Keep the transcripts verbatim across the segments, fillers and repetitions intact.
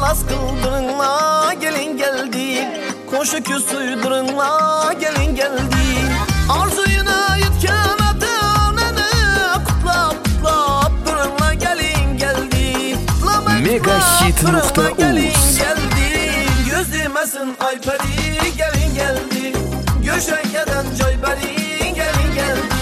Alas kıldırınla gelin geldi, koşu küsüydürünla gelin geldi. Arzuyuna yetken atanını kutlap kutlap durunla gelin geldi. Megahit nokta uz. Gözlemesin Ayperi gelin geldi, Göşenge'den Cayberi gelin geldi.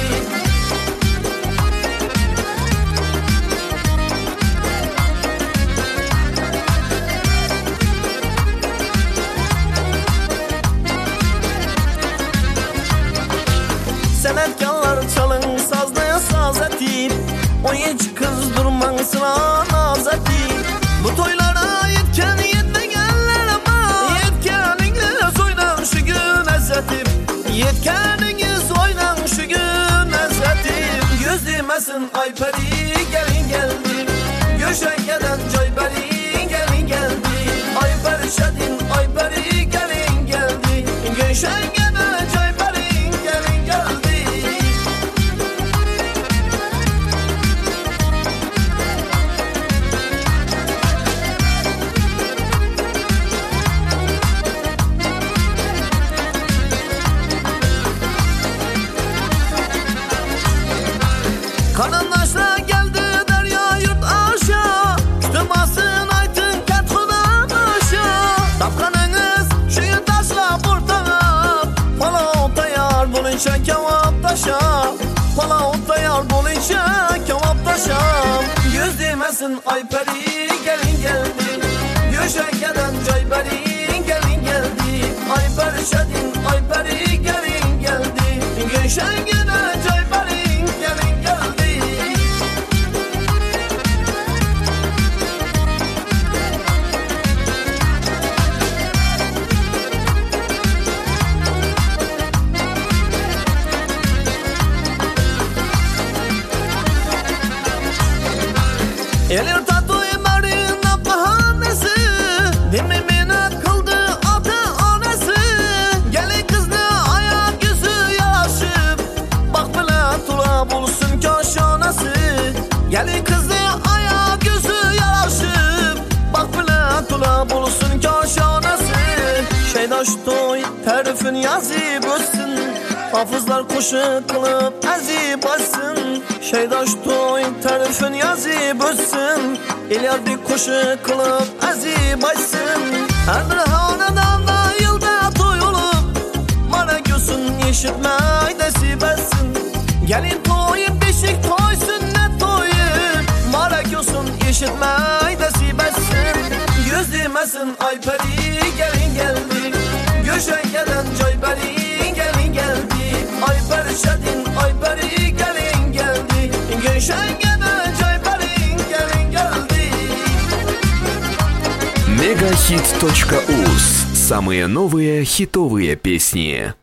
Senetkarlar çalın sazlaya saz etip, oyuncu kız durman sıra naz etip. Bu toylara yetken yetmeyenler ama yetkeniniz oynan şu gün ezzetip. Yetkeniniz oynan şu gün ezzetip. Gözlemesin Ayperi gelin geldi, Göşenge'den Cayberi gelin geldi. Ayperi şedin Ayperi gelin geldi, Göşenge'den Cayberi gelin geldi. Kanandaşla geldi derya yurt aşağı, kütümasın aytın ket xudan aşağı. Tapkanınız şu taşla burtağa, pala tayar bulunca kevap taşa. Pala tayar bulunca kevap taşa. Göz demesin Ayperi gelin geldi, Göşenge'den Cayberi gelin geldi. Ayperi şedin Ayperi gelin geldi, Göşenge'den Cayberi gelin geldi. Elir tatoy marina bahanesi, demi minnet kıldı ata anası. Gelin kızdı ayak yüzü yaşıp, bak bile tula bulsun kaşanası. Gelin kızdı ayak yüzü yaşıp, bak bile tula bulsun kaşanası. Şeydaş toy terifin yazıp ötsün, hafızlar koşu kılıp ezip açsın. Şeydaş toy terifin yazıp ötsün, ileride koşu kılıp ezip açsın. Her bir hanedanda yılda toy olup, bana gözün işitmey desip etsin. Gelin toyu beşik toy sünnet toyu, bana gözün işitmey desip etsin. Göz demesin Ayperi gelin geldi, Göşenge'den Cayberi gelin geldi. Ayperi şedin Ayperi gelin geldi, Göşenge'den Cayberi gelin geldi. Megahit точка уз. Самые новые хитовые песни.